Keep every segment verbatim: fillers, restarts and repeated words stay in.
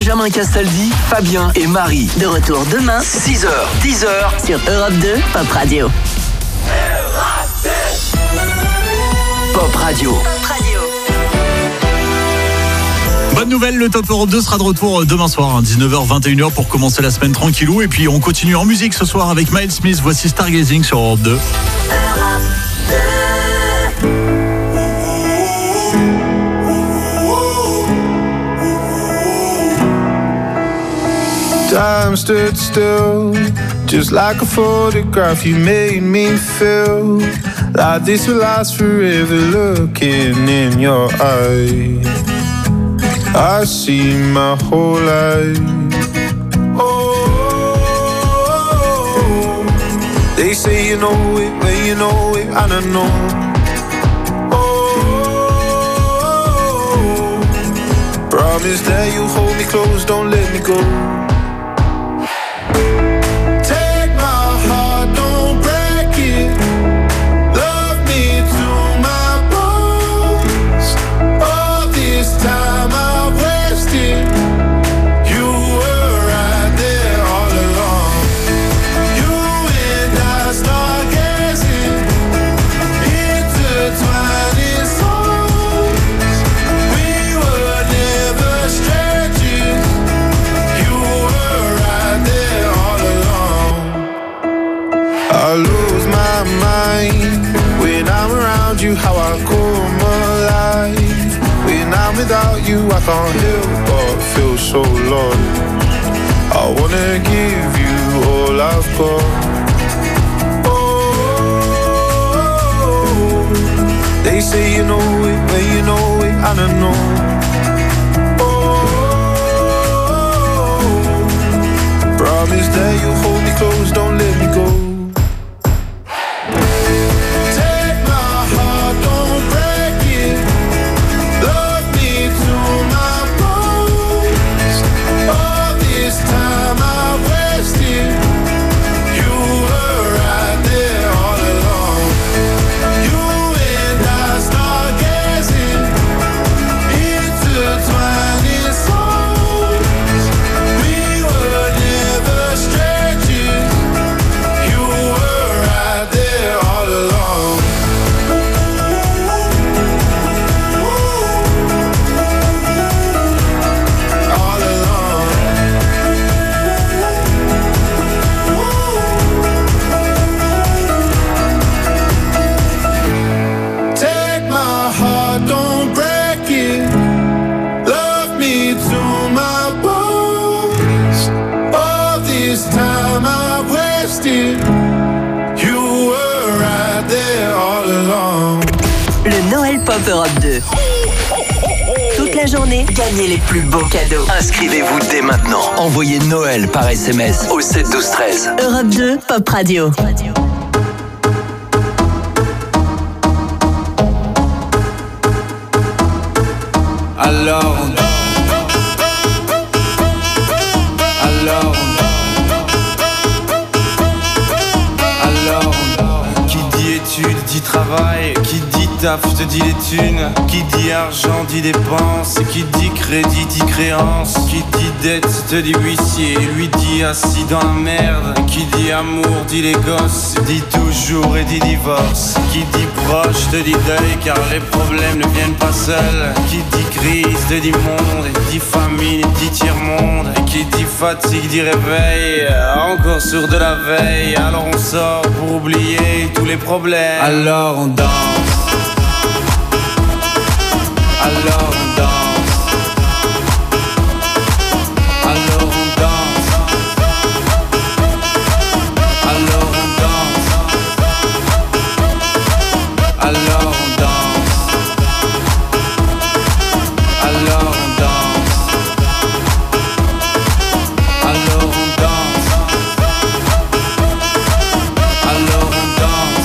Benjamin Castaldi, Fabien et Marie. De retour demain, six heures, dix heures, sur Europe deux, Pop Radio. Pop Radio. Pop Radio. Bonne nouvelle, le Top Europe deux sera de retour demain soir, hein, dix-neuf heures vingt et une heures pour commencer la semaine tranquillou. Et puis on continue en musique ce soir avec Miles Smith. Voici Stargazing sur Europe deux. Time stood still, just like a photograph. You made me feel like this will last forever. Looking in your eyes, I see my whole life. Oh, they say you know it, well you know it, and I know. Oh, promise that you hold me close, don't let me go. I lose my mind when I'm around you, how I come alive. When I'm without you, I can't help but feel so lost. I wanna give you all I've got. Oh, they say you know it, when you know it, and I know. Oh, promise that you hold me close, don't let me go. Pop Europe deux. Toute la journée, gagnez les plus beaux cadeaux. Inscrivez-vous dès maintenant. Envoyez Noël par S M S au sept douze treize. Europe deux, Pop Radio. Alors on Alors on Alors on qui dit études dit travail, qui dit taf te dit les thunes, qui dit argent dit dépenses, qui dit crédit dit créance, qui dit dette te dit huissier, lui dit assis dans la merde, qui dit amour dit les gosses, dit toujours et dit divorce, qui dit proche te dit deuil car les problèmes ne viennent pas seuls, qui dit crise te dit monde, et dit famine dit tiers-monde, et qui dit fatigue dit réveil, encore sur de la veille, alors on sort pour oublier tous les problèmes, alors on danse. Alors on danse. Alors on danse. Alors on danse. Alors on danse. Alors on danse. Alors on danse. Alors on danse.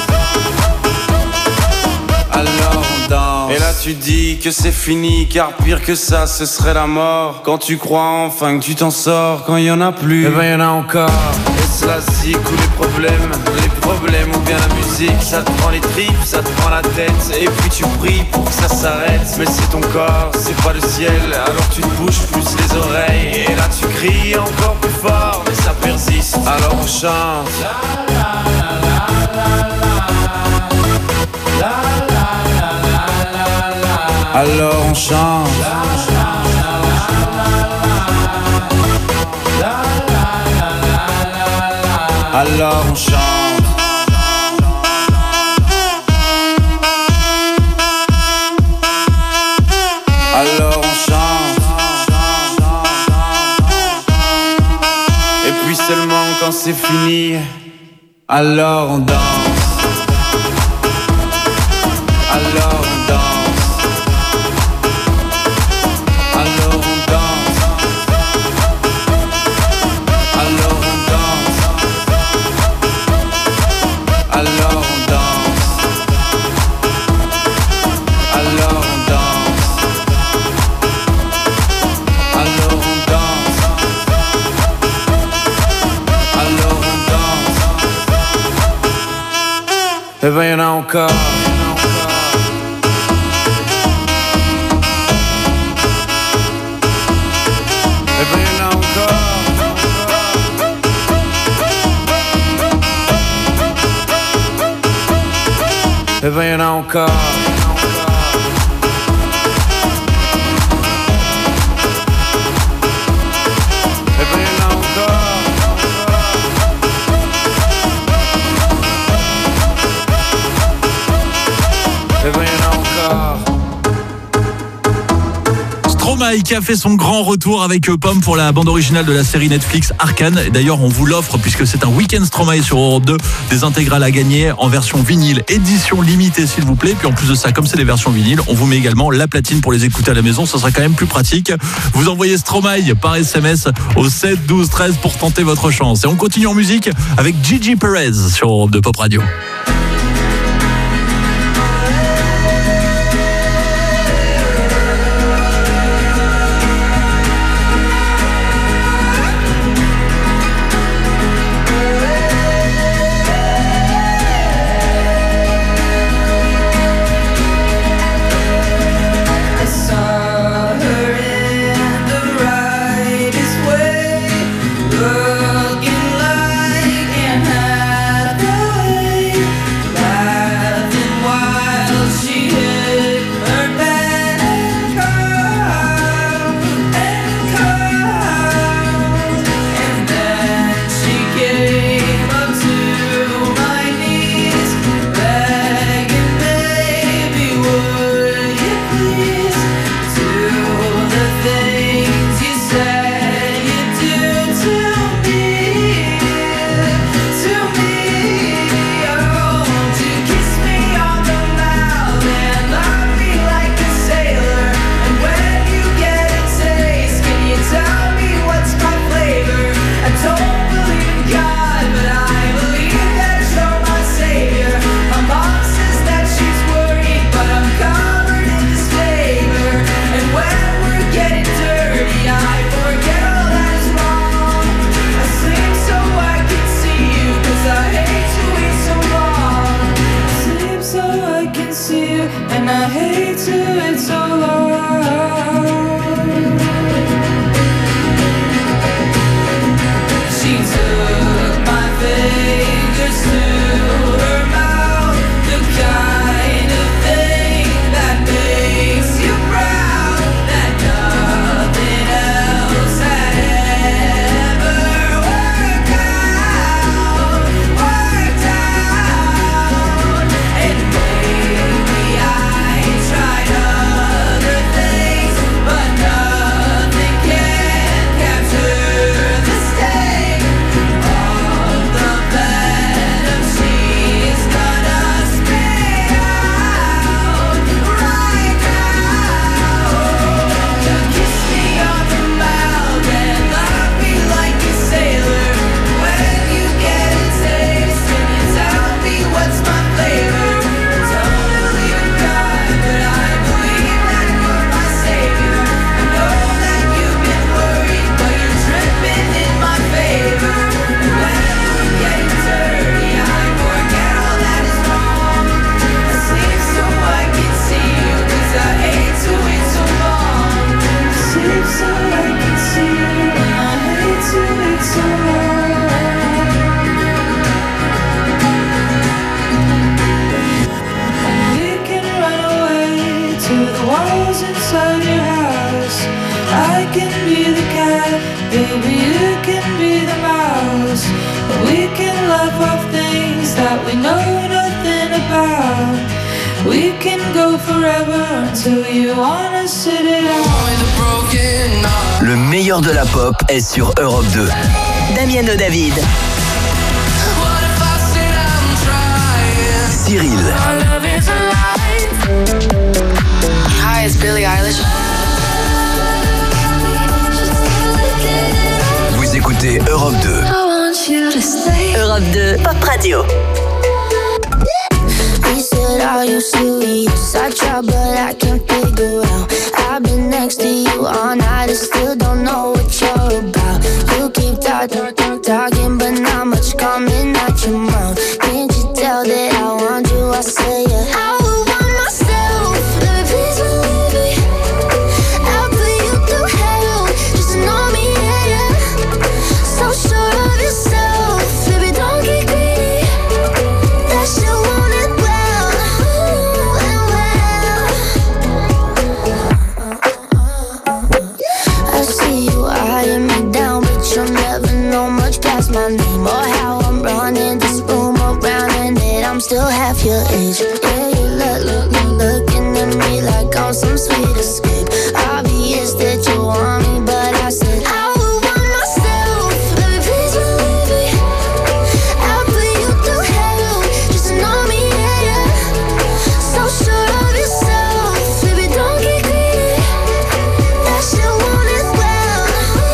Alors on danse. Et là tu dis que c'est fini, car pire que ça ce serait la mort. Quand tu crois enfin que tu t'en sors, quand il y en a plus, eh ben y en a encore. Est-ce la zik ou les problèmes, les problèmes ou bien la musique, ça te prend les tripes, ça te prend la tête, et puis tu pries pour que ça s'arrête. Mais c'est ton corps, c'est pas le ciel, alors tu te bouges plus les oreilles. crie encore plus fort, mais ça persiste. Alors on chante. Alors on chante. Alors on chante. Alors on chante. Et puis seulement quand c'est fini, alors on danse. Alors on danse. Alors on danse. Alors on danse. Alors on danse. Alors on danse. Alors on danse. Alors on danse. Et ben y'en a encore. Et ben y'en a encore. Et ben y'en a encore. Et ben y'en a encore. Et ben y'en a encore. Stromae qui a fait son grand retour avec Pomme pour la bande originale de la série Netflix Arcane. Et d'ailleurs, on vous l'offre puisque c'est un week-end Stromae sur Europe deux. Des intégrales à gagner en version vinyle, édition limitée s'il vous plaît. Puis en plus de ça, comme c'est des versions vinyles, on vous met également la platine pour les écouter à la maison. Ça sera quand même plus pratique. Vous envoyez Stromae par S M S au sept douze treize pour tenter votre chance. Et on continue en musique avec Gigi Perez sur Europe deux Pop Radio. Looking like Anne Hathaway. be the cat, baby, you can be the mouse. We can laugh off things that we know nothing about. We can go forever until you wanna sit it out. Le meilleur de la pop est sur Europe deux. Damiano David. Cyril. Hi, it's Billie Eilish. Vous écoutez Europe deux. Europe deux, Pop Radio. He said, are you serious? I try, but I can't figure out. I've been next to you all night and still don't know what you're about. You keep talking, talking, but not much coming out your mouth. Can't you tell that I want you? I say yeah. I would want myself. Let me please believe me. I'll put you through hell. Just know me, yeah, yeah. So sure of yourself, baby, don't get greedy. That shit want it well, well. I see you eyeing me down, but you'll never know much past my name or how I'm running this room around and that I'm still half your age. Yeah, you look, look, look, looking at me like I'm some sweet escape. Obvious that you want me, but I said I would want myself. Let me please believe me. I'll put you through hell. Just to know me, yeah, yeah. So sure of yourself, baby, don't get greedy. That shit want it well,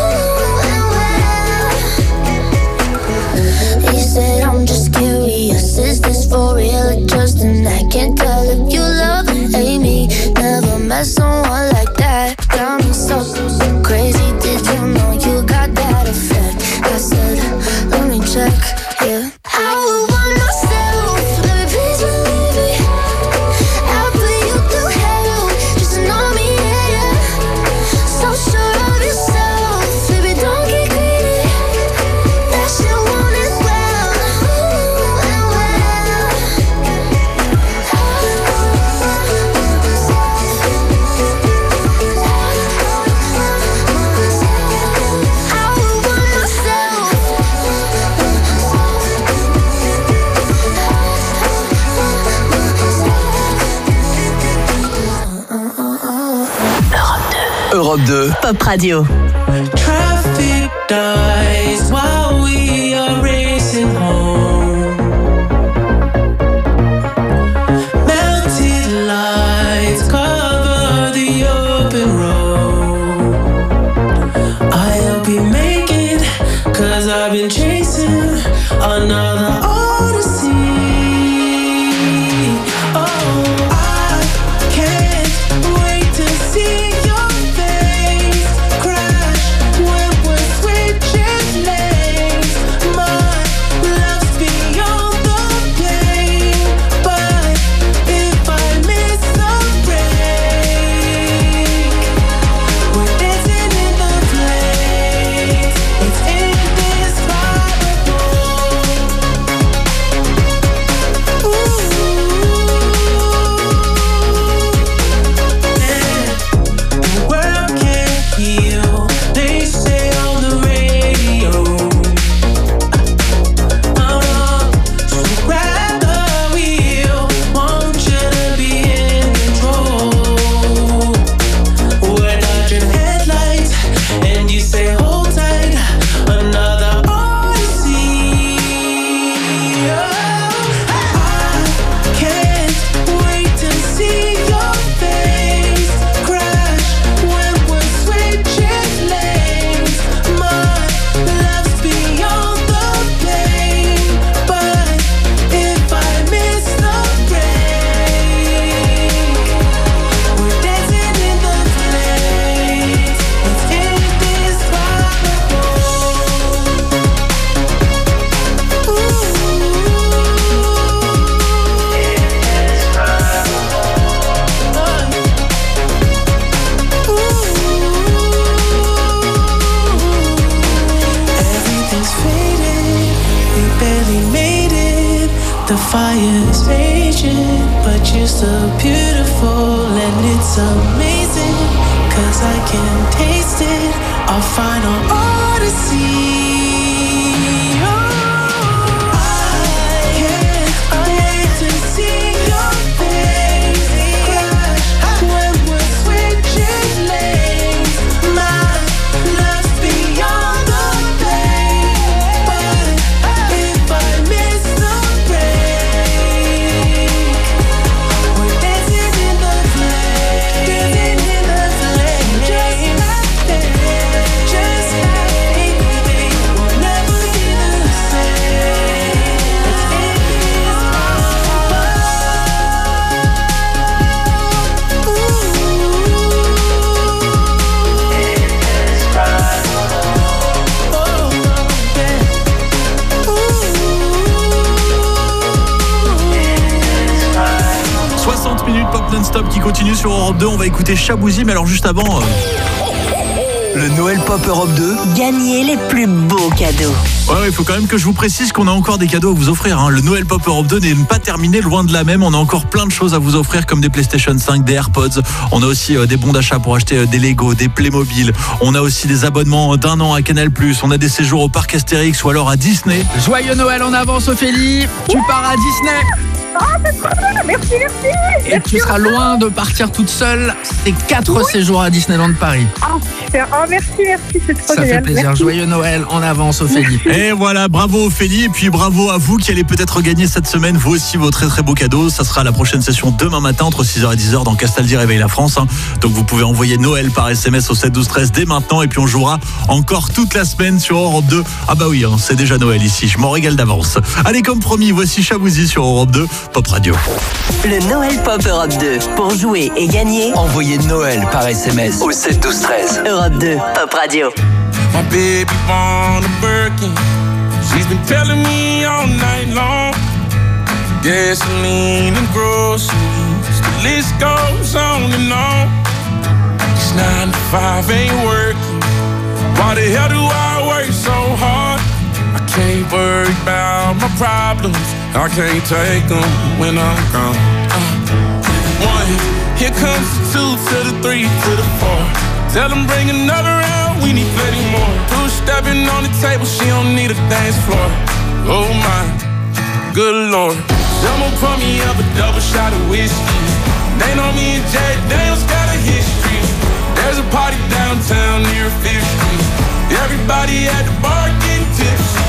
well. He said I'm just curious. Is this for real or just an act? Can't tell if you love or hate me. Never met someone like that. Got me so, so crazy. Did you know you got that effect? I said, let me check, yeah. I would want myself. Let me please believe me. I'll put you through hell. Just to know me, yeah, yeah. So sure of yourself, baby, don't get greedy. That shit want it well, well, well. I would want myself. Europe deux. Pop Radio. Traffic dies while we are racing home. Melted lights cover the open road. I hope you make it, cause I've been chasing another odyssey. Oh, I can't wait to see your face crash when we're switching lanes. My love's beyond the pain, but if I miss the break, we're dancing in the flames. It's indescribable. fire's raging, but you're so beautiful and it's amazing. 'cause I can taste it. Our final odyssey. Non-stop qui continue sur Europe deux. On va écouter Chabouzi, mais alors juste avant... Euh... Le Noël Pop Europe deux. Gagnez les plus beaux cadeaux. Ouais, il faut quand même que je vous précise qu'on a encore des cadeaux à vous offrir. Hein. Le Noël Pop Europe deux n'est pas terminé, loin de là même. On a encore plein de choses à vous offrir, comme des PlayStation cinq, des AirPods. On a aussi euh, des bons d'achat pour acheter euh, des Lego, des Playmobil. On a aussi des abonnements d'un an à Canal plus. On a des séjours au parc Astérix ou alors à Disney. Joyeux Noël en avance, Ophélie. Tu pars à Disney. Oh, c'est trop bien. Merci, merci. Et merci tu seras loin de partir toute seule. C'est quatre oui. séjours à Disneyland Paris. Oh, super. Oh, merci, merci. C'est trop Ça génial. fait plaisir. Merci. Joyeux Noël en avance, Ophélie. Merci. Et voilà, bravo Ophélie. Et puis bravo à vous qui allez peut-être gagner cette semaine, vous aussi, vos très très beaux cadeaux. Ça sera la prochaine session demain matin entre six heures et dix heures dans Castaldi Réveille la France. Hein. Donc vous pouvez envoyer Noël par S M S au sept douze treize dès maintenant. Et puis on jouera encore toute la semaine sur Europe deux. Ah bah oui, hein, c'est déjà Noël ici. Je m'en régale d'avance. Allez, comme promis, voici Chabouzi sur Europe deux, Pop Radio. Le Noël Pop Europe deux. Pour jouer et gagner, envoyez Noël par S M S au sept douze treize. Europe deux, Pop Radio. My baby born a Birkin. She's been telling me all night long. Gasoline and groceries, the list goes on and on. This nine to five ain't working. Why the hell do I work so hard? I can't worry about my problems. I can't take them when I'm gone. Uh, one, here comes the two to the three to the four. Tell them bring another round, we need plenty more. Two stepping on the table, she don't need a dance floor. Oh my, good Lord. Someone pour me up a double shot of whiskey. They know me and Jack Daniels got a history. There's a party downtown near Fifth Street. Everybody at the bar getting tipsy.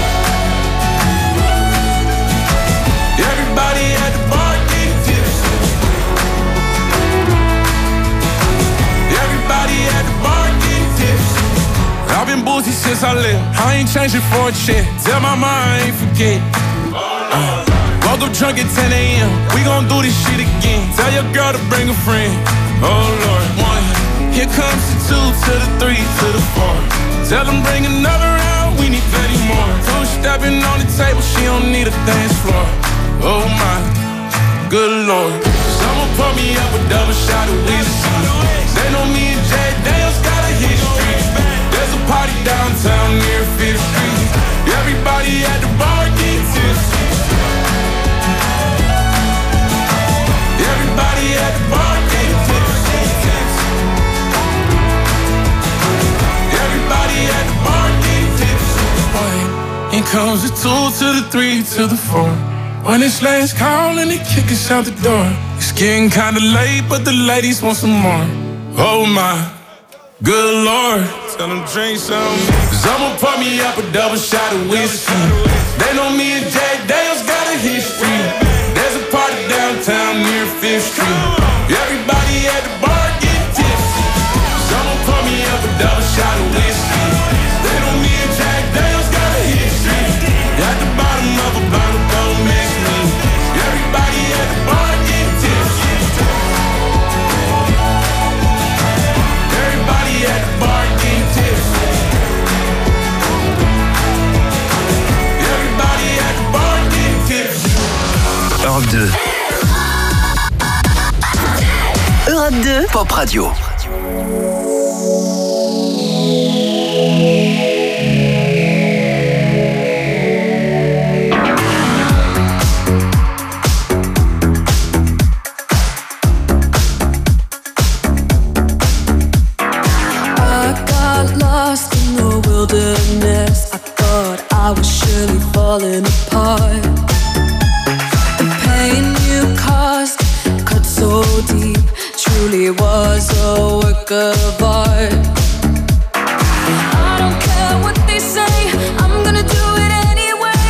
Everybody at the bar getting tipsy. Everybody at the bar getting tipsy. I've been boozy since I left. I ain't changing for a check. Tell my mom I ain't forget. Uh, woke up drunk at ten a.m. We gon' do this shit again. Tell your girl to bring a friend. Oh Lord. One. Here comes the two to the three to the four. Tell them bring another round. We need plenty more. Two stepping on the table. She don't need a dance floor. Oh my, good Lord. Someone pour me up a double shot of whiskey. They know me and Jack Daniels got a history. There's a party downtown near Fifth Street. Everybody at the bar getting tipsy. Everybody at the bar getting tipsy. Everybody at the bar getting tipsy. Here comes the two to the three to the four. When it's last call and they kick us out the door. It's getting kinda late, but the ladies want some more. Oh my, good Lord. Tell them drink some. Someone pour me up a double shot of whiskey. They know me and Jack Daniels got a history. There's a party downtown near Fifth Street. Everybody at the bar getting tipsy. Someone pour me up a double shot of whiskey. They know me and Jack Daniels got a history. At the bottom of a bottle, don't miss me. Everybody at the bar getting tipsy. Everybody at the bar getting tipsy. Everybody at the bar getting tipsy. Europe deux. Europe deux, Pop Radio. lost in the wilderness. I thought I was surely falling apart. The pain you caused cut so deep, truly was a work of art. I don't care what they say, I'm gonna do it anyway.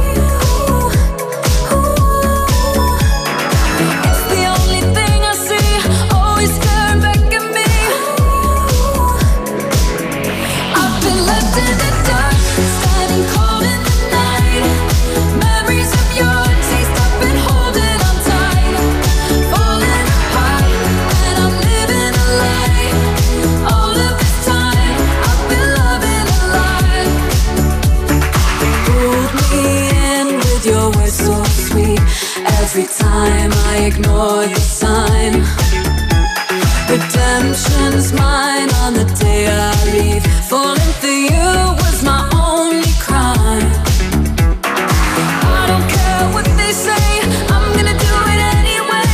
It's the only thing I see, always staring back at me. I've been left in the dark, standing cold in the night. Memories of your taste I've been holding on tight. Falling apart, and I'm living a lie. All of this time, I've been loving a lie. Pulled me in with your words so sweet. Every time I ignore the sign. Redemption's mine on the day I leave. Falling for you was my only crime. I don't care what they say, I'm gonna do it anyway.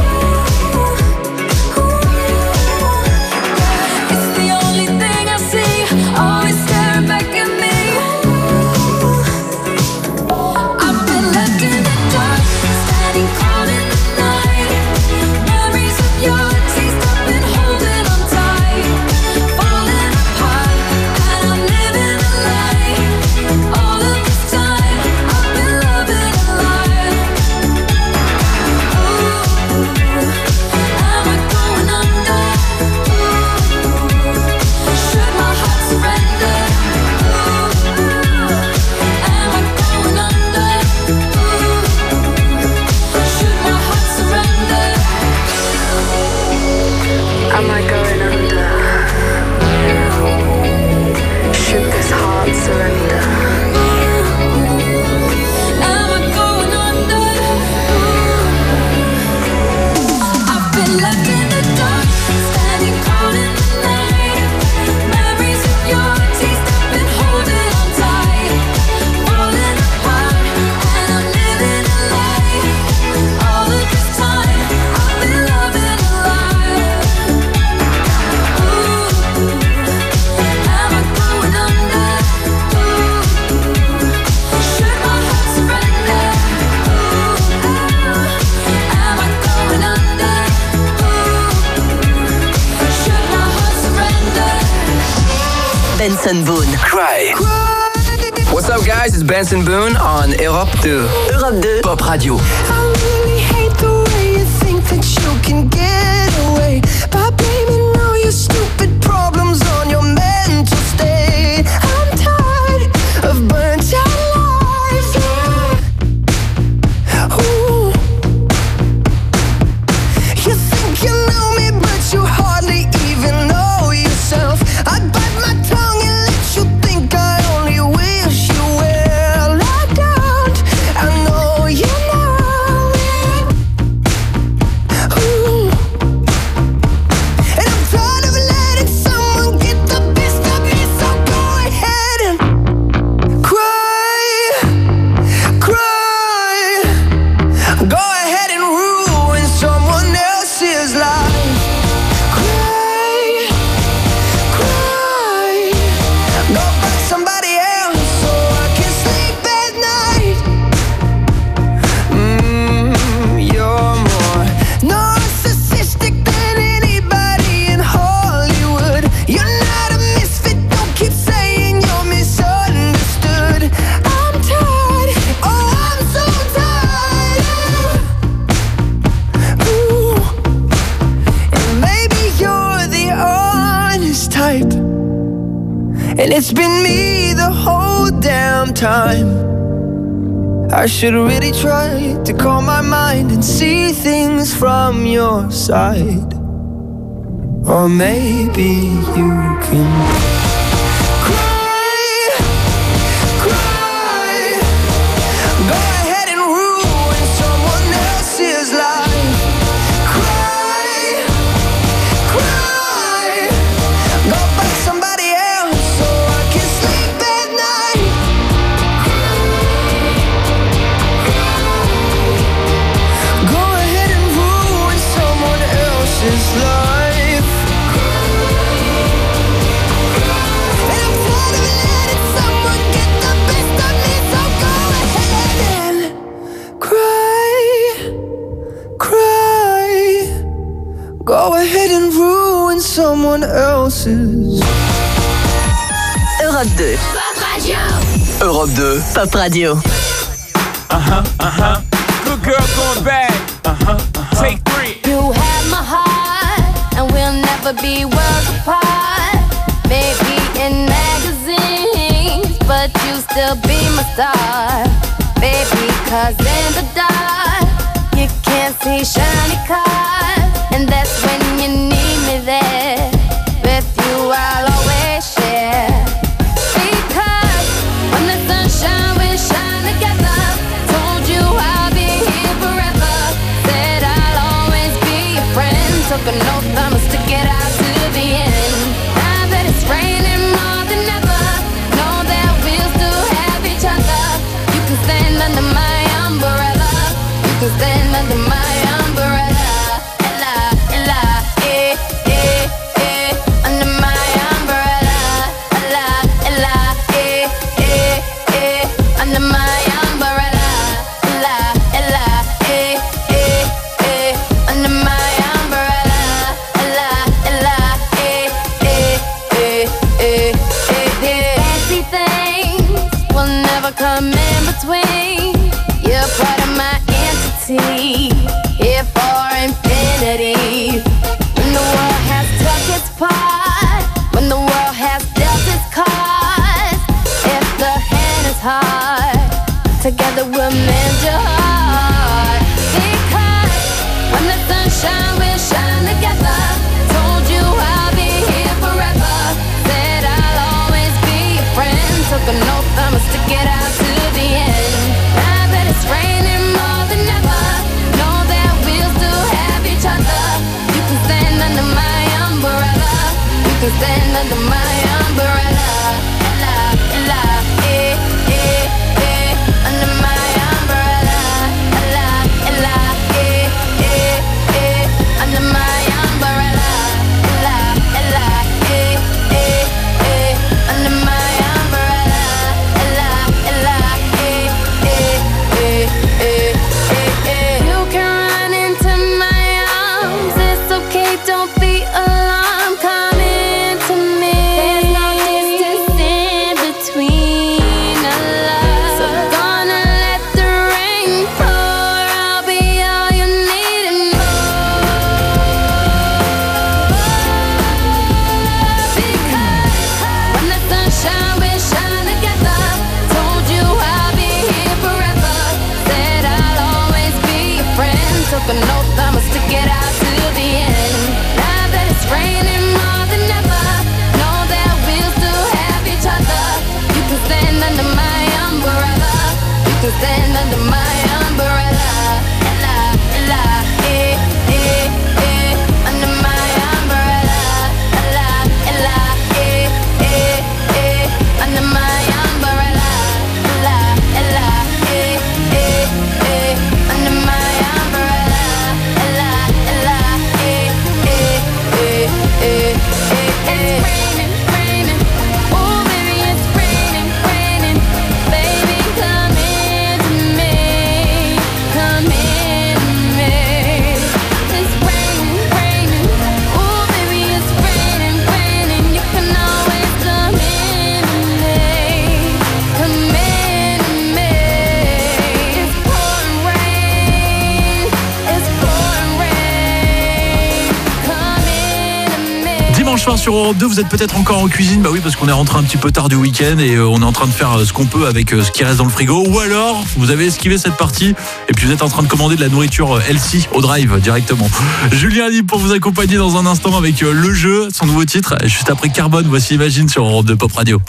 It's the only thing I see, always staring back at me. I've been left in the dark, standing cold in the night. Memories of your taste I've been holding on tight. Falling apart, and I'm living a lie. All of this time, I've been loving a lie. Ooh, am I going under? Should my heart surrender? Ooh, am I going under? Should my heart surrender? Am I going under? Should this heart surrender? Am I going under? I've been left in the dark, standing cold in the night. Memories of your taste I've been holding on tight. Falling apart, and I'm living a lie. All of this time, I've been loving a lie. Ooh, am I going under? Should my heart surrender? Am I going under? Should my heart surrender? Benson Boone. Cry. What's up, guys? It's Benson Boone on Europe deux. Europe deux. Pop Radio. I really hate the way you think that you can get away by blaming all your stupid problems on your mental state. I'm tired of burnt out lives. Ooh. You think you know me, but you hardly even know yourself. I bite my tongue and let you think I only wish you well. I don't, I know you know it. Ooh. And I'm tired of letting someone get the best of me, so go ahead and cry, cry. Go ahead and ruin someone else's life. Cry, cry. Go find somebody else so I can sleep at night. Mmm, you're more narcissistic than anybody in Hollywood. You're not a misfit, don't keep saying you're misunderstood. I'm tired, oh I'm so tired. Ooh. And maybe you're the honest type, and it's been me the whole damn time. I should really try to calm my mind and see things from your side. Or maybe you can cry, cry. Go ahead and ruin someone else's life. Cry, cry. Go find somebody else so I can sleep at night. Go ahead and ruin someone else's life. someone else's. Europe deux. Pop Radio. Europe deux. Pop Radio. Uh-huh, uh-huh. Good girl going back. Uh-huh, uh-huh. Take three. You have my heart, and we'll never be worlds apart. Maybe in magazines, but you still be my star. Baby, cause in the dark, you can't see shiny cars. And that's when you need me there. With you I'll always share. Because when the sunshine we shine together. Told you I'll be here forever. Said I'll always be your friend. Took an oath I must stick it out to the end. Now that it's raining more than ever, know that we'll still have each other. You can stand under my umbrella. You can stand under my umbrella. Ella, Ella, eh, eh, eh. Under my umbrella. Ella, Ella, eh, eh, eh. Under my umbrella. Ella, Ella, eh, eh, eh. Under my umbrella. Ella, Ella, eh, eh, eh, eh, eh, eh. Fancy things will never come in between. You're part of my entity, here for infinity. When the world has took its part, when the world has dealt its cards, if the hand is hard, together we'll mend your heart. Because when the sunshine will shine together. Told you I'll be here forever. Said I'll always be your friend. Took an oath I must stick it out to the end. Now that it's raining more than ever, know that we'll still have each other. You can stand under my umbrella. You can stand under my umbrella. Ella, Ella, eh, eh, eh. Under my umbrella. Ella, Ella, eh, eh, eh. Under my umbrella. Ella, Ella, eh, eh, eh. Under my umbrella. Ella, Ella, eh, eh, eh, eh, eh, eh. You can run into my arms. It's okay, don't be alarmed. Come into me. There's no distance in between our love. So gonna let the rain pour. I'll be all you need and more. Because when the sunshine will shine together. Told you I'll be here forever. Said I'll always be your friend. Took an oath I must stick it out to the end. Now that it's raining more than ever, know that we'll still have each other. You can stand under my umbrella. You can stand under my umbrella. Ella, Ella, eh, eh, eh. Under my umbrella. Ella, Ella, eh, eh, eh. Under my umbrella. Ella, Ella, eh, eh, eh. Under my umbrella. Ella, Ella, eh, eh, eh, eh, eh, eh. It's raining, raining. Oh, baby, it's raining, raining. Baby, come into me. Come into me. It's raining, raining. Oh, baby, it's raining, raining. You can always come into me. Come into me. It's pouring rain. It's pouring rain. Come into me. Dimanche soir sur Europe deux, vous êtes peut-être encore en cuisine. Bah oui, parce qu'on est rentré un petit peu tard du week-end et euh, on est en train de faire euh, ce qu'on peut avec euh, ce qui reste dans le frigo. Ou alors, vous avez esquivé cette partie et puis vous êtes en train de commander de la nourriture euh, healthy au drive directement. Julien Libre pour vous accompagner dans un instant avec euh, le jeu, son nouveau titre. Juste après Carbone, voici Imagine sur Europe deux Pop Radio.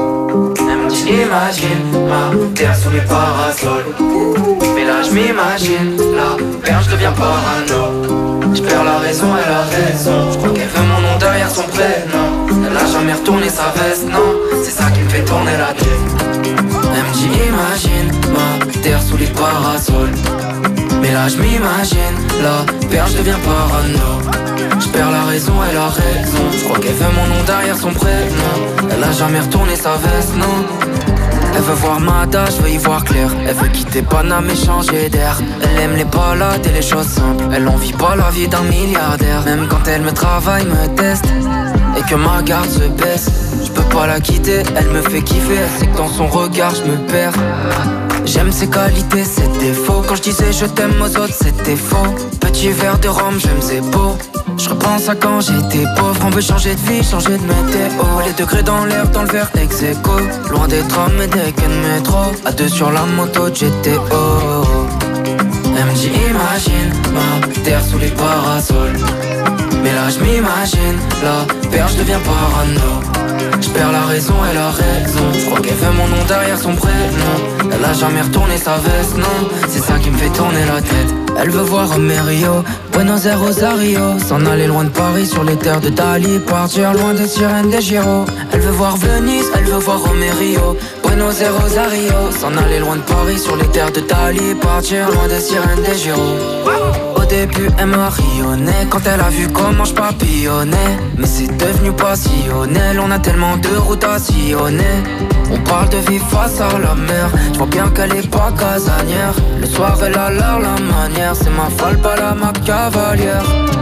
J'imagine ma terre sous les parasols. Mais là je m'imagine, la perche je deviens parano. Je perds la raison, elle a raison. Je crois qu'elle veut mon nom derrière son prénom. Elle a jamais retourné sa veste, non. C'est ça qui me fait tourner la tête. Elle me dit imagine ma terre sous les parasols. Mais là je m'imagine, la perche je deviens parano. Je perds la raison, elle a raison. Je crois qu'elle veut mon nom derrière son prénom. Elle a jamais retourné sa veste, non. Elle veut voir Mada, je veux y voir clair. Elle veut quitter Paname et changer d'air. Elle aime les balades et les choses simples. Elle en vit pas la vie d'un milliardaire. Même quand elle me travaille, me teste. et que ma garde se baisse. Je peux pas la quitter, elle me fait kiffer. Elle sait que dans son regard je me perds. J'aime ses qualités, ses défauts. Quand je disais je t'aime aux autres, c'était faux. Petit verre de rhum, j'aime ses beaux. Je repense à quand j'étais pauvre. On veut changer de vie, changer de météo. Les degrés dans l'air, dans le verre ex aequo. Loin des trams et des quais de métro. À deux sur la moto de G T O. Elle me dit imagine ma terre sous les parasols. Mais là je m'imagine, la perche devient parano. Je perds la raison et la raison. Je crois qu'elle veut mon nom derrière son prénom. Elle a jamais retourné sa veste, non. C'est ça qui me fait tourner la tête. Elle veut voir Romerio, Buenos Aires, Rosario. S'en aller loin de Paris sur les terres de Dali. Partir loin des sirènes des Giro. Elle veut voir Venise, elle veut voir Romerio, Buenos Aires, Rosario. S'en aller loin de Paris sur les terres de Dali. Partir loin des sirènes des Giro. Au début elle m'a rayonné quand elle a vu comment je papillonnais. Mais c'est devenu passionnel, on a tellement de routes à sillonner. On parle de vie face à la mer, je vois bien qu'elle est pas casanière. Le soir elle a l'air la manière, c'est ma folle, pas la ma cavalière.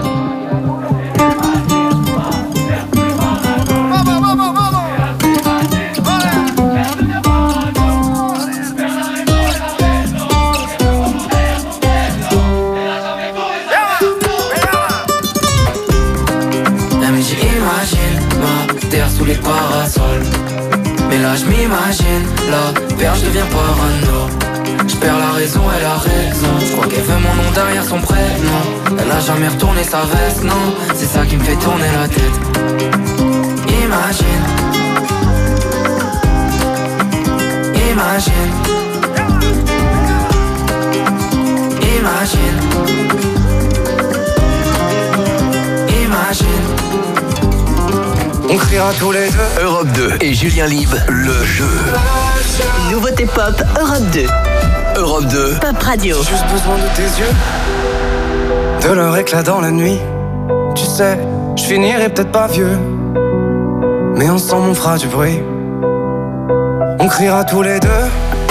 Sous les parasols. Mais là je m'imagine, la perche devient parano. Je perds la raison et la raison. Je crois qu'elle veut mon nom derrière son prénom. Elle a jamais retourné sa veste, non. C'est ça qui me fait tourner la tête. Imagine, imagine, imagine, imagine. On criera tous les deux. Europe deux et Julien Lieb, le jeu. Nouveauté pop, Europe deux. Europe deux. Pop Radio. J'ai juste besoin de tes yeux, de leur éclat dans la nuit. Tu sais, je finirai peut-être pas vieux, mais ensemble on fera du bruit. On criera tous les deux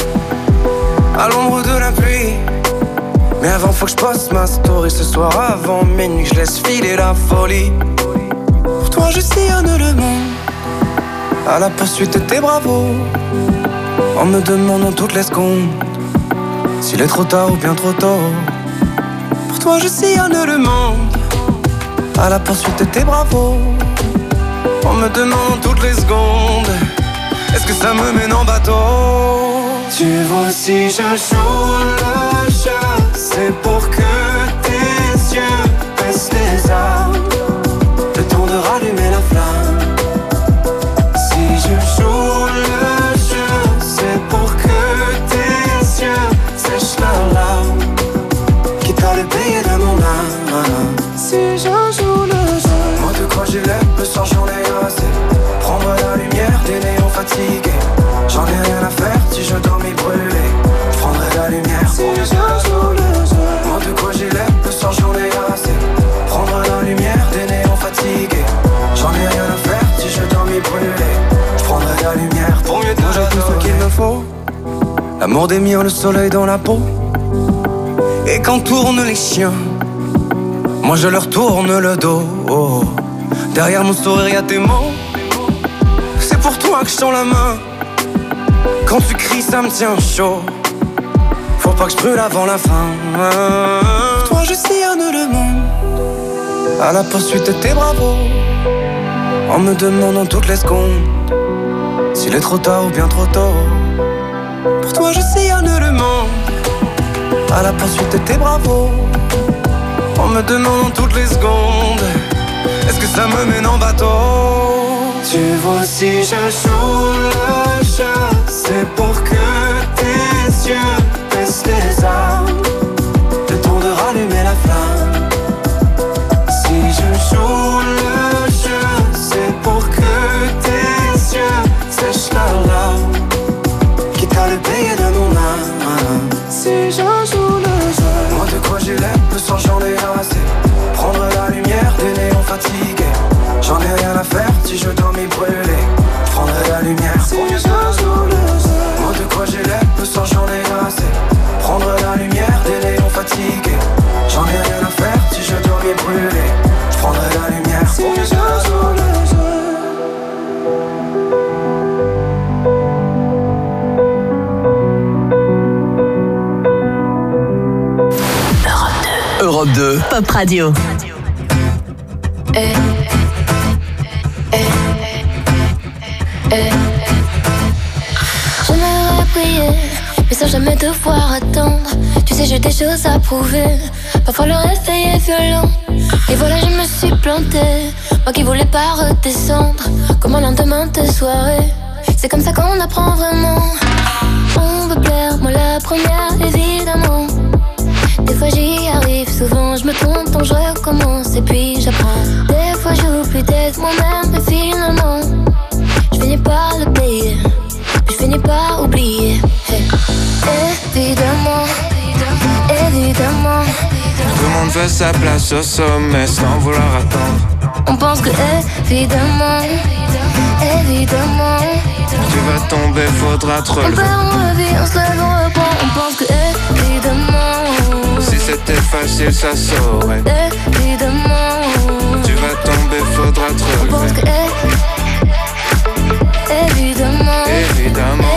à l'ombre de la pluie. Mais avant faut que je poste ma story ce soir avant minuit. Je laisse filer la folie. Pour toi je sillonne le monde à la poursuite de tes bravos, en me demandant toutes les secondes s'il est trop tard ou bien trop tôt. Pour toi je sillonne le monde à la poursuite de tes bravos, en me demandant toutes les secondes est-ce que ça me mène en bateau. Tu vois si je joue le jeu, c'est pour que tes yeux baissent les armes, le temps de rallumer la flamme. Si je joue le jeu, c'est pour que tes yeux sèchent leurs larmes, quitte à le payer de mon âme. Si je joue le jeu, moi de quoi j'ai l'air, le soir j'en ai assez. Prendre la lumière des néons fatigués, j'en ai rien à faire si je dois m'y brûler. Je prendrai la lumière si je joue le jeu. Moi de quoi j'ai l'air, le soir j'en ai assez. Prendre la lumière des néons fatigués, j'en ai rien à faire si je dois m'y brûler. Je prendrai la lumière pour mieux t'adorer. J'ai tout ce qu'il me faut, l'amour des miens, le soleil dans la peau. Et quand tournent les chiens, moi je leur tourne le dos. Oh. Derrière mon sourire y'a tes mots, c'est pour toi que je tends la main. Quand tu cries ça me tient chaud, faut pas que je brûle avant la fin. Pour toi je sillonne le monde à la poursuite de tes bravos, en me demandant toutes les secondes s'il est trop tard ou bien trop tôt. Pour toi je sillonne le monde à la poursuite de tes bravos, en me demandant toutes les secondes est-ce que ça me mène en bateau. Tu vois si je joue le jeu, c'est pour que tes yeux baissent les armes, le temps de rallumer la flamme. Si je joue le jeu, c'est pour que tes yeux sèchent leurs larmes, quitte à le payer de mon âme. Si je joue le jeu, moi de quoi j'ai l'air, le soir j'en ai assez. Prendre la lumière des néons fatigués, j'en ai rien à faire si je dois m'y brûler. Je prendrai la lumière si je joue le jeu. Moi de quoi j'ai l'air, le soir j'en ai assez. Prendre la lumière des néons fatigués, j'en ai rien à faire si je dois m'y brûler. Je prendrai la lumière si je joue le jeu. Europe deux. Pop Radio. Eh, eh, eh, eh. J'aimerais prier, mais sans jamais devoir attendre. Tu sais, j'ai des choses à prouver. Parfois le réveil est violent. Et voilà, je me suis plantée. Moi qui voulais pas redescendre. Comme un lendemain de soirée. C'est comme ça qu'on apprend vraiment. On veut plaire, moi la première, évidemment. Des fois j'y arrive, souvent je me trompe, donc je recommence et puis j'apprends. Des fois j'oublie d'être moi-même, mais finalement je finis par le payer, puis je finis par oublier. Hey. Évidemment, évidemment, tout le monde veut sa place au sommet sans vouloir attendre. on pense que évidemment, évidemment, tu vas tomber, faudra te on relever. perd, on revit, on se lève, on reprend. On pense que évidemment, si c'était facile ça saurait. Évidemment, tu vas tomber, faudra te relever. on pense que é- évidemment, évidemment,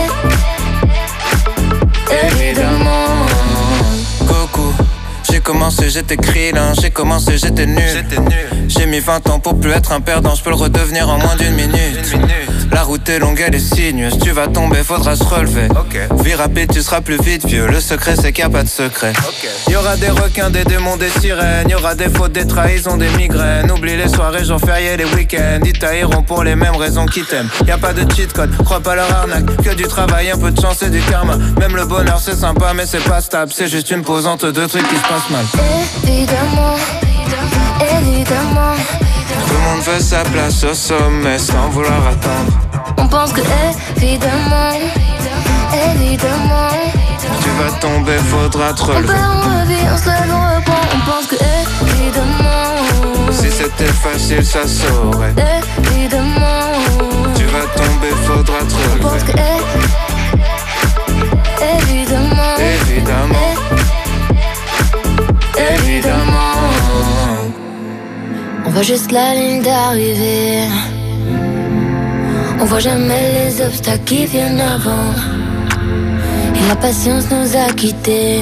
é- évidemment. Coucou, j'ai commencé, j'étais krillin, j'ai commencé, j'étais nul. J'ai mis vingt ans pour plus être un perdant, je peux le redevenir en moins d'une minute. La route est longue, elle est sinueuse, tu vas tomber, faudra se relever. Okay. Vie rapide, tu seras plus vite vieux, le secret c'est qu'il n'y a pas de secret. Okay. Y'aura des requins, des démons, des sirènes, y'aura des fautes, des trahisons, des migraines. Oublie les soirées, jours fériés, les week-ends, ils tailleront pour les mêmes raisons qu'ils t'aiment. Y a pas de cheat code, crois pas leur arnaque, que du travail, un peu de chance et du karma. Même le bonheur c'est sympa mais c'est pas stable, c'est juste une pause entre deux trucs qui se passent mal. Évidemment, évidemment, tout le monde veut sa place au sommet sans vouloir attendre. on pense que évidemment, évidemment, tu vas tomber, faudra te on relever. perd, on revit, on se lève, on reprend. On pense que évidemment, si c'était facile ça saurait. Évidemment, tu vas tomber, faudra te relever. on pense que é- évidemment, évidemment, évidemment. On voit juste la ligne d'arrivée. On voit jamais les obstacles qui viennent avant. Et la patience nous a quittés.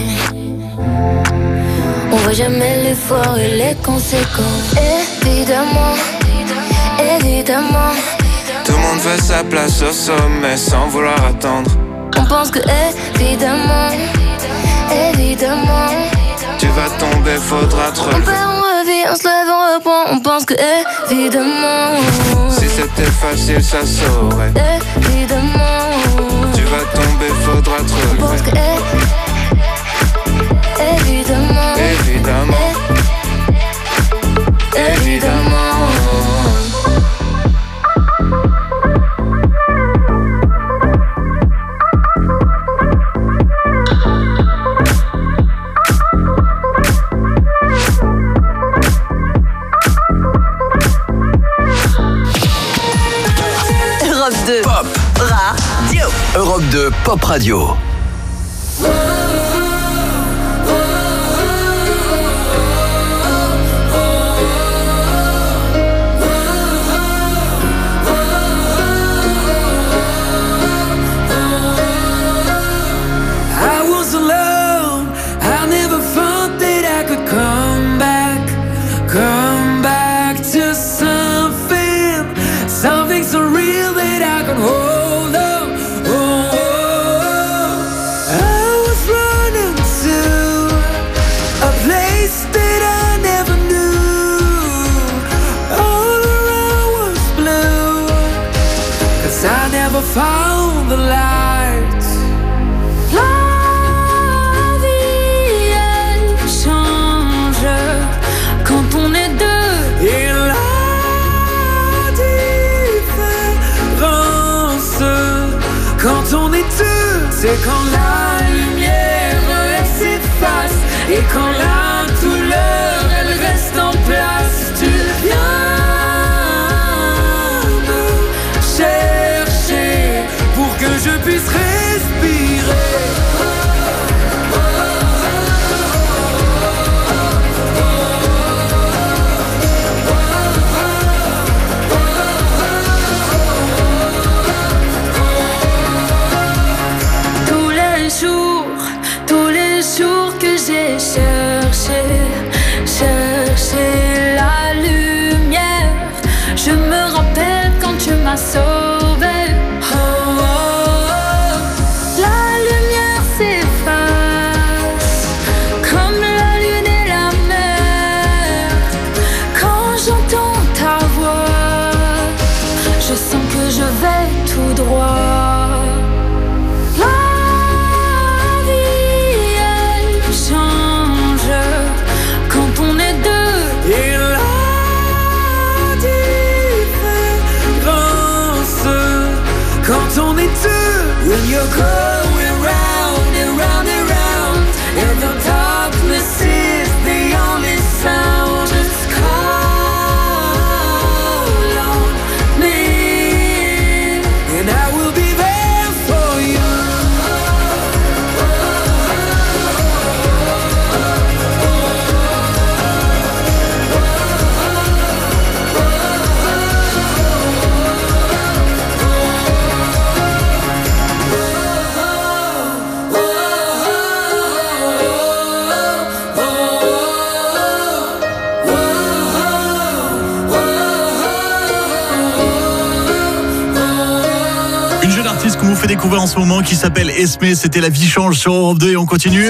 On voit jamais l'effort et les conséquences. Évidemment, évidemment, tout le monde veut sa place au sommet sans vouloir attendre. on pense que évidemment, évidemment, tu vas tomber, faudra te on relever. perd, on revit, on se lève, on reprend. On pense que évidemment, si c'était facile ça saurait. Évidemment, tu vas tomber, faudra te relever. on pense que é- évidemment, évidemment, évidemment. Europe deux. Pop Radio. Europe deux Pop Radio. I was alone. I never thought that I could come back, come back to something, something so real that I could hold on. Oh, oh. I was running to a place that I never knew. All around was blue, 'cause I never found the light. La vie, elle change quand on est deux. Et la différence quand on est deux, c'est quand la lumière elle s'efface et quand la douleur elle reste en place. Tu viens me chercher pour que je puisse respirer. Tous les jours, tous les jours que j'ai cherché me to when you're going round and round and round, and the darkness is the only sound. Just call on me, and I will be there for you. Une jeune artiste qu'on vous fait découvrir en ce moment qui s'appelle Esme, c'était La Vie Change sur Europe deux et on continue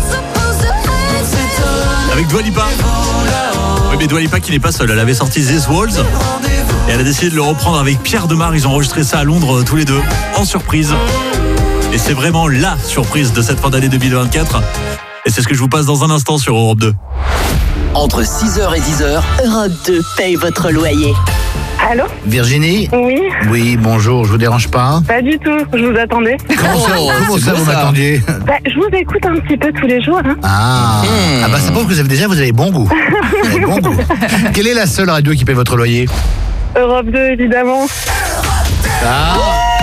avec Dua Lipa. Oui, mais Dua Lipa qui n'est pas seule, elle avait sorti These Walls et elle a décidé de le reprendre avec Pierre Demar. Ils ont enregistré ça à Londres tous les deux en surprise et c'est vraiment la surprise de cette fin d'année deux mille vingt-quatre et c'est ce que je vous passe dans un instant sur Europe deux. Entre six heures et dix heures, Europe deux paye votre loyer. Allô? Virginie? Oui. Oui, bonjour, je vous dérange pas? Pas du tout, je vous attendais. Comment ça, comment ça vous m'attendiez? Bah, je vous écoute un petit peu tous les jours. Hein. Ah, mmh. ah bah ça prouve que vous avez déjà vous avez bon goût. Vous avez bon goût. Quelle est la seule radio qui paie votre loyer? Europe deux, évidemment. Ah.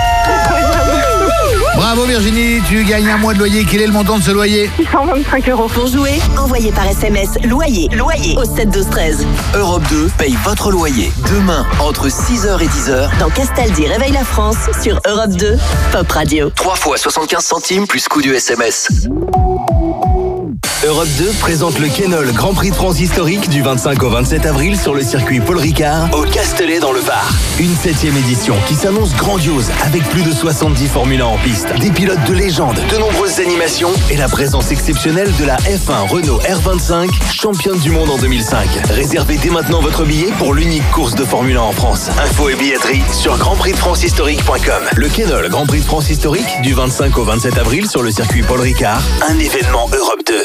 Bravo Virginie, tu gagnes un mois de loyer. Quel est le montant de ce loyer? six cent vingt-cinq euros. Pour jouer, envoyez par S M S loyer, loyer au sept douze treize. Europe deux paye votre loyer. Demain, entre six heures et dix heures, Dans Castaldi réveille la France sur Europe deux, Pop Radio. trois fois soixante-quinze centimes plus coût du S M S. Europe deux présente le Kenol Grand Prix de France historique du vingt-cinq au vingt-sept avril sur le circuit Paul Ricard au Castellet dans le Var. Une septième édition qui s'annonce grandiose avec plus de soixante-dix Formule un en piste, des pilotes de légende, de nombreuses animations et la présence exceptionnelle de la F un Renault R vingt-cinq, championne du monde en deux mille cinq. Réservez dès maintenant votre billet pour l'unique course de Formule un en France. Info et billetterie sur grand prix de france historique point com. Le Kenol Grand Prix de France historique du vingt-cinq au vingt-sept avril sur le circuit Paul Ricard, un événement Europe deux.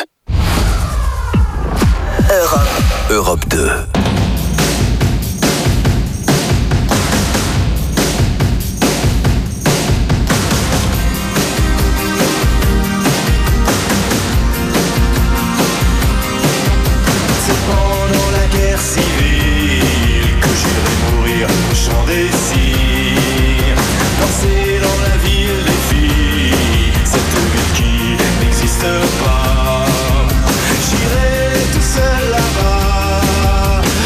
Europe. Europe deux. C'est pendant la guerre civile que j'irai mourir au champ des cygnes. Danser dans la ville des filles, cette ville qui n'existe pas. J'irai tout seul là-bas,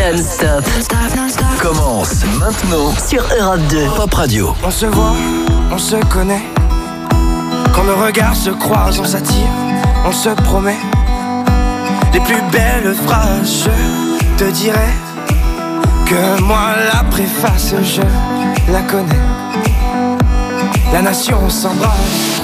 Non-stop. Commence maintenant Sur Europe deux. Pop Radio. On se voit, on se connaît. Quand nos regards se croisent, on s'attire, on se promet. Les plus belles phrases, je te dirai que moi la préface, je la connais. La nation s'embrasse.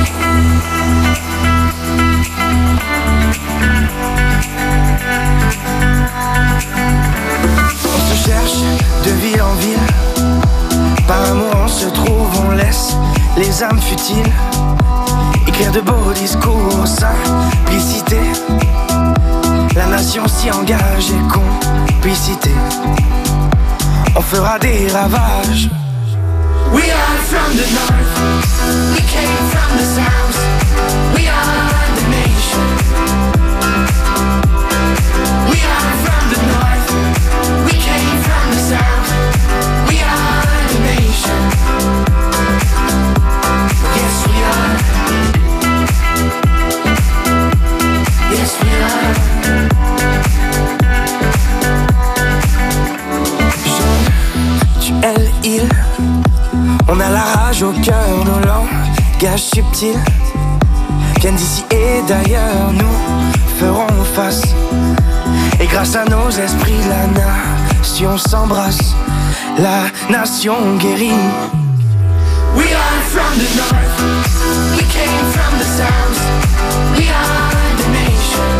On se cherche de ville en ville. Par amour on se trouve, on laisse les âmes futiles écrire de beaux discours, simplicité. La nation s'y engage et complicité. On fera des ravages. We are from the north, we came from the south. We are the nation. We are from the north, we came from the south. We are the nation. Yes we are. Yes we are. Je, tu, elle, il. On a la rage au cœur, nos langages subtils viennent d'ici et d'ailleurs, nous ferons face. Et grâce à nos esprits, la nation s'embrasse, la nation guérit. We are from the north, we came from the south. We are the nation.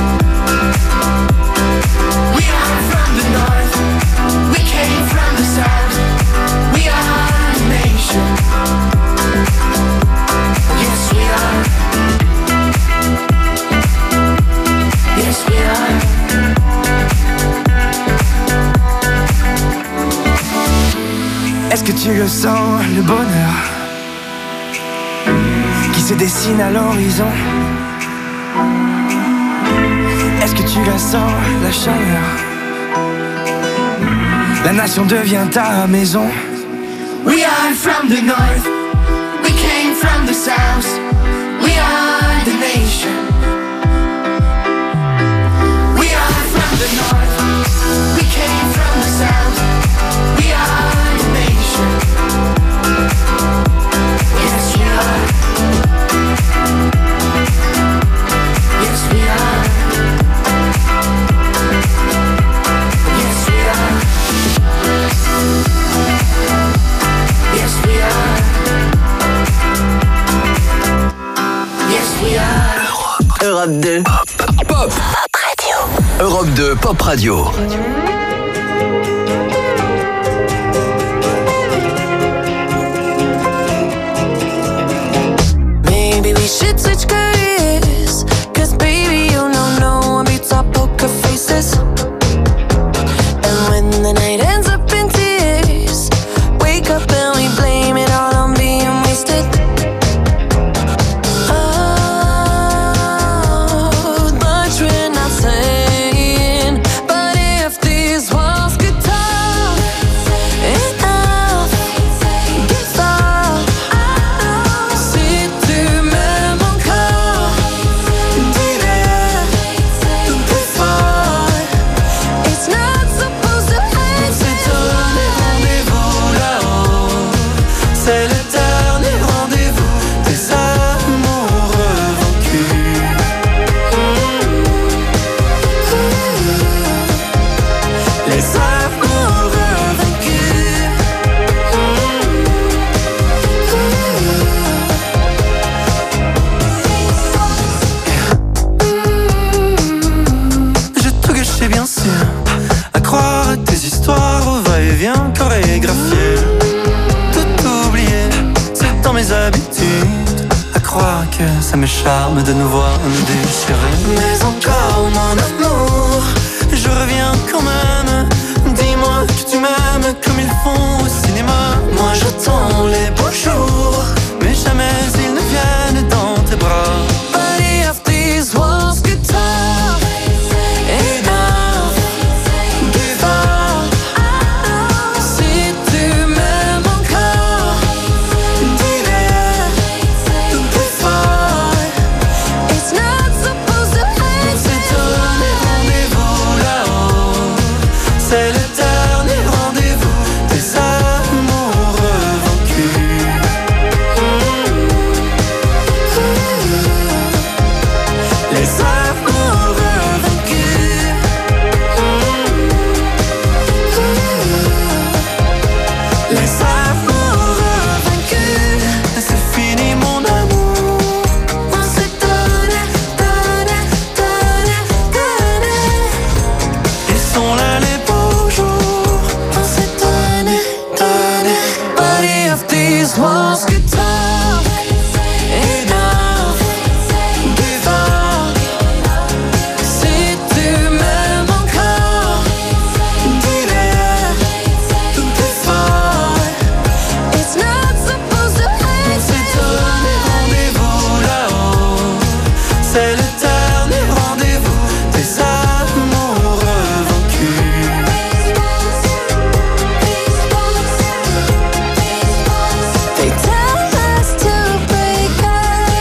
We are from the north, we came from the south. We are the nation. Yes we are. Yes we are. Est-ce que tu le sens, le bonheur qui se dessine à l'horizon? Est-ce que tu la sens, la chaleur? La nation devient ta maison. We are from the north, we came from the south. We are the nation. We are from the north, we came from the south. We are the nation. Yes we are. Yes we are. Yes we are. Yes we are. Yes we are. Europe deux. Pop. Pop. Pop Radio. Europe deux Pop Radio. Maybe we should switch careers, cause baby you know no one beats our poker faces. And when the night ends up in tears, wake up and we blame it all on being wasted. Oh, much we're not saying, but if these walls could talk enough, give up. Si tu m'aimes encore, dis-le plus fort. It's not supposed to end. On s'est donné rendez-vous là-haut. C'est le dernier rendez-vous des amoureux vaincus. Les amoureux vaincus. J'ai tout gâché bien sûr, à croire à tes histoires au va-et-vient chorégraphié. Tout oublié, c'est dans mes habitudes, à croire que ça me charme de nous voir nous déchirer. Mais encore mon amour, je reviens quand même. Dis-moi que tu m'aimes comme ils font au cinéma. Moi j'attends les beaux jours, mais jamais ils ne viennent dans tes bras. But if these walls could talk enough, give up. Si tu m'aimes encore, dis-le plus fort. It's not supposed to end. On s'est donné rendez-vous là-haut. C'est l'éternel rendez-vous des amoureux vaincus. Les amoureux vaincus. Les amoureux vaincus. C'est fini mon amour. On s'est donné, donné, donné, donné. Ils sont là les beaux jours. On s'est donné, donné. Body of these walls could talk. Enough. Give up. Si tu m'aimes encore, dis-le plus fort. It's not supposed to hurt. On s'est donné rendez-vous là-haut. C'est l'éternel rendez-vous des amoureux vaincus. They tell us to break up.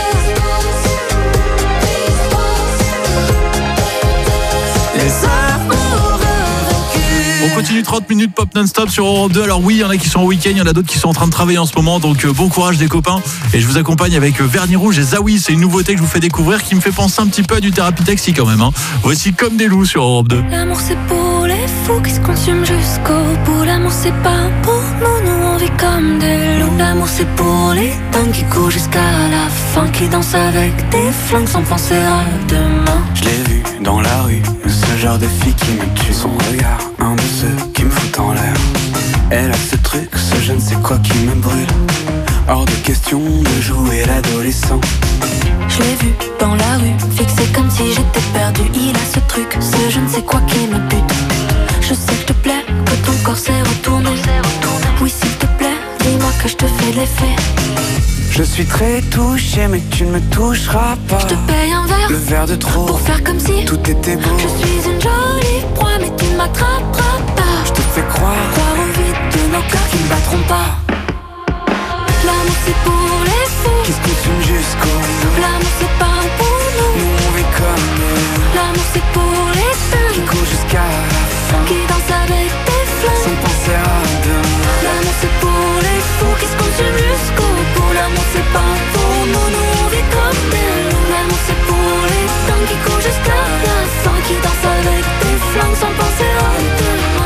Les amoureux vaincus. On continue trente minutes pop non-stop sur Europe deux. Alors oui, il y en a qui sont au week-end, il y en a d'autres qui sont en train de travailler en ce moment. Donc euh, bon courage des copains. Et je vous accompagne avec euh, Vernis Rouge et Zawi. C'est une nouveauté que je vous fais découvrir qui me fait penser un petit peu à du Thérapie Taxi quand même. Hein. Voici Comme des loups sur Europe deux. L'amour c'est pour les fous qui se consument jusqu'au bout. L'amour c'est pas pour nous, nous on vit comme des loups. L'amour c'est pour les dingues qui courent jusqu'à la fin, qui dansent avec des flingues sans penser à demain. Je l'ai vu dans la rue, ce genre de fille qui me tue. Son regard, un de ceux qui me fout en l'air. Elle a ce truc, ce je ne sais quoi qui me brûle. Hors de question de jouer l'adolescent. Je l'ai vu dans la rue, fixé comme si j'étais perdu. Il a ce truc, ce je ne sais quoi qui me bute. Je sais que je te plais, que ton corps s'est retourné. Oui s'il te plaît, dis-moi que je te fais de l'effet. Je suis très touché mais tu ne me toucheras pas. Je te paye un verre, le verre de trop, pour faire comme si tout était beau. Je suis une jolie proie mais tu ne m'attraperas pas. Je te fais croire, croire au vide de nos cœurs qui ne battront pas. L'amour c'est pour les fous qui se consument jusqu'au bout. L'amour c'est pas pour nous, nous on vit comme nous. L'amour c'est pour les dingues qui courent jusqu'à la fin, qui dansent avec des flingues sans penser à demain. L'amour c'est pour les fous qui se consument jusqu'au bout. L'amour c'est pas pour nous, nous on vit comme des loups. L'amour c'est pour les dingues qui courent jusqu'à la fin, qui dansent avec des flingues sans penser à demain.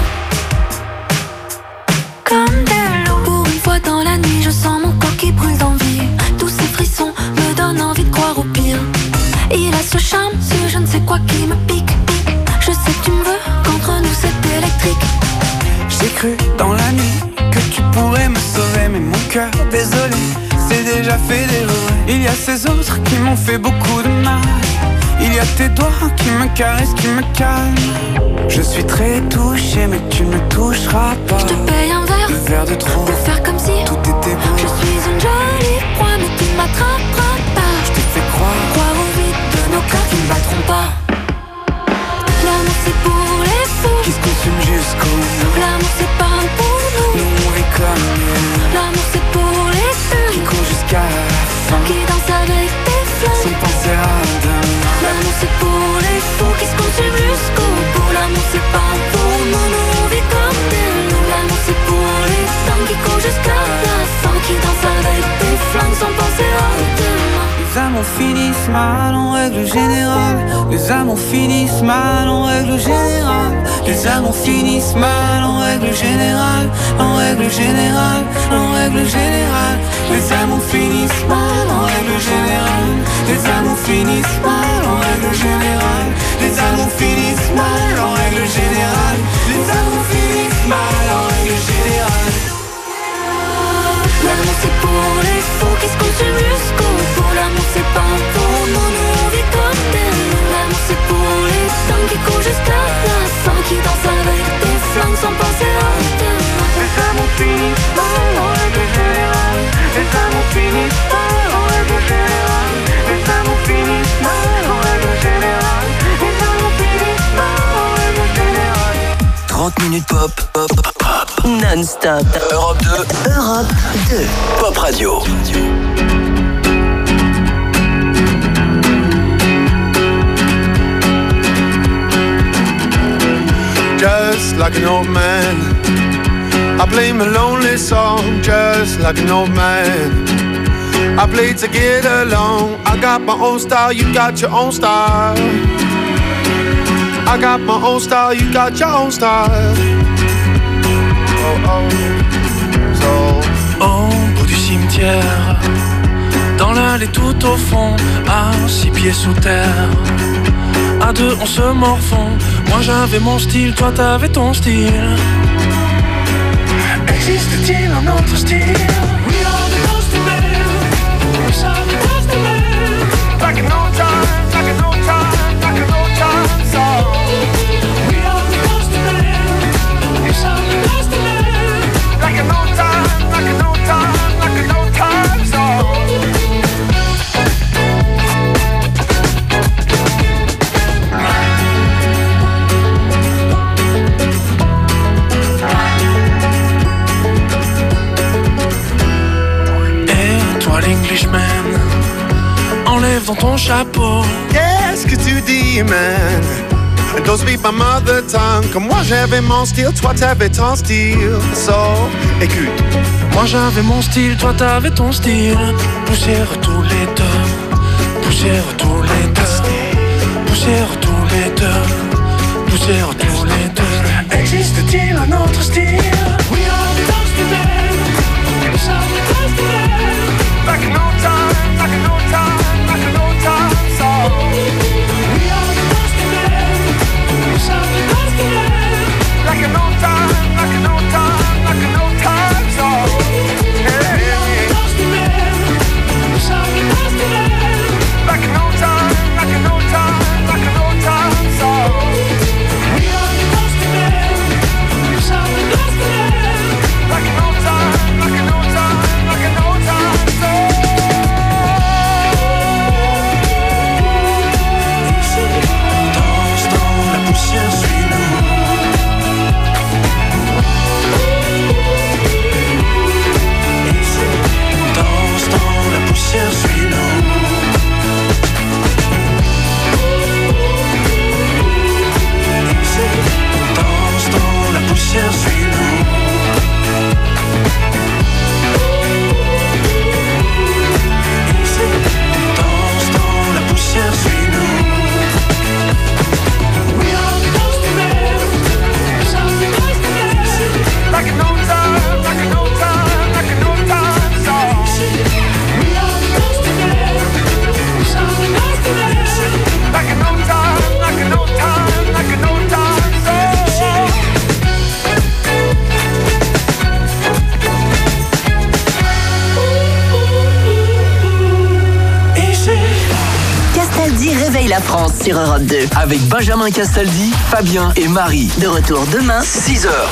Comme des loups. Pour une fois dans la nuit, je sens mon corps qui brûle d'envie. Tous ces frissons me donnent envie de croire au pire. Il a ce charme, ce je ne sais quoi qui me pique. Je sais que tu me veux, qu'entre nous c'est électrique. J'ai cru dans la nuit que tu pourrais me sauver, mais mon cœur, désolé, c'est déjà fait dévorer. Il y a ces autres qui m'ont fait beaucoup de mal. Il y a tes doigts qui me caressent, qui me calment. Je suis très touché mais tu ne me toucheras pas. Je te paye un verre, le verre de trop, pour faire comme si tout était beau. Je suis une jolie proie mais tu ne m'attraperas pas. Je te fais croire, croire au vide de nos cœurs qui ne battront pas. L'amour c'est pour les fous qui se consument jusqu'au bout. L'amour c'est pas pour nous, nous on vit comme nous. L'amour c'est pour les dingues qui courent jusqu'à la fin, qui dansent avec des flingues sans penser à demain. L'amour c'est pour les fous qui se consument jusqu'au bout. L'amour c'est pas pour nous, nous on vit comme des loups. L'amour c'est pour les dingues qui courent jusqu'à la fin, qui dansent avec des flingues sans penser à demain. Les amours finissent mal en règle générale. Les amours finissent mal en règle générale. Les amours finissent mal en règle générale. En règle générale, en règle générale. Les amours finissent mal en règle générale. Les amours finissent mal en règle générale. Les amours finissent mal en règle générale. Les amours finissent mal en règle générale. L'amour c'est pour les fous qui se consument jusqu'au bout. L'amour c'est pas pour nous, nous on vit comme des loups. L'amour c'est pour les dingues qui courent jusqu'à la fin, qui dansent avec des flingues sans penser à demain. Les amours finissent mal en règle générale. Les amours finissent mal en règle générale. Les amours finissent mal en règle générale. Les amours finissent mal en règle générale. trente minutes pop, pop, pop, non-stop. Europe deux. Europe deux. Pop Radio. just like an old man. I play my lonely song, just like an old man. I play to get along. I got my own style, you got your own style. I got my own style, you got your own style. Oh oh, so. Au bout du cimetière, dans l'allée tout au fond, à six pieds sous terre. À deux on se morfond. Moi j'avais mon style, toi t'avais ton style. Existe-t-il un autre style? We are the Ghost Men. We are the Ghost Men. Like an old time, like an old time, like an old time song. We are the Ghost Men. We are the Ghost Men. Like an old time, like an old time, like an old time song. Englishman, enlève dans ton chapeau. Qu'est-ce que tu dis, man? Don't speak my mother tongue. Comme moi j'avais mon style, toi t'avais ton style. So, écoute. Moi j'avais mon style, toi t'avais ton style. Poussière tous les deux, poussière tous les deux, poussière tous les deux, poussière tous les deux. Existe-t-il un autre style? We are the Ghost Men. We are the Ghost Men. Like an old time, like an old time, like an old time song. We are the Ghost Men. We are the Ghost Men. Like an old time, like an old time, like an old time song. We are the Ghost Men. We are the Ghost Men. Like an old time, like an old time, like an old time song. We are the Ghost Men. We are the Ghost Men. Like an old time, like an old time, like an old time song. Danse dans la poussière, suis-nous. Danse dans la poussière, suis-nous. Danse dans la poussière, suis-nous. Danse dans la poussière, suis-nous. We are the Ghost Men. We are the Ghost Men. Like an old time, like an old time, like an old time song. We are the Ghost Men. We are the Ghost Men. Like an old time, like an old time, like an old time song. Castaldi réveille la France sur Europe deux. Avec Benjamin Castaldi, Fabien et Marie. De retour demain, six heures.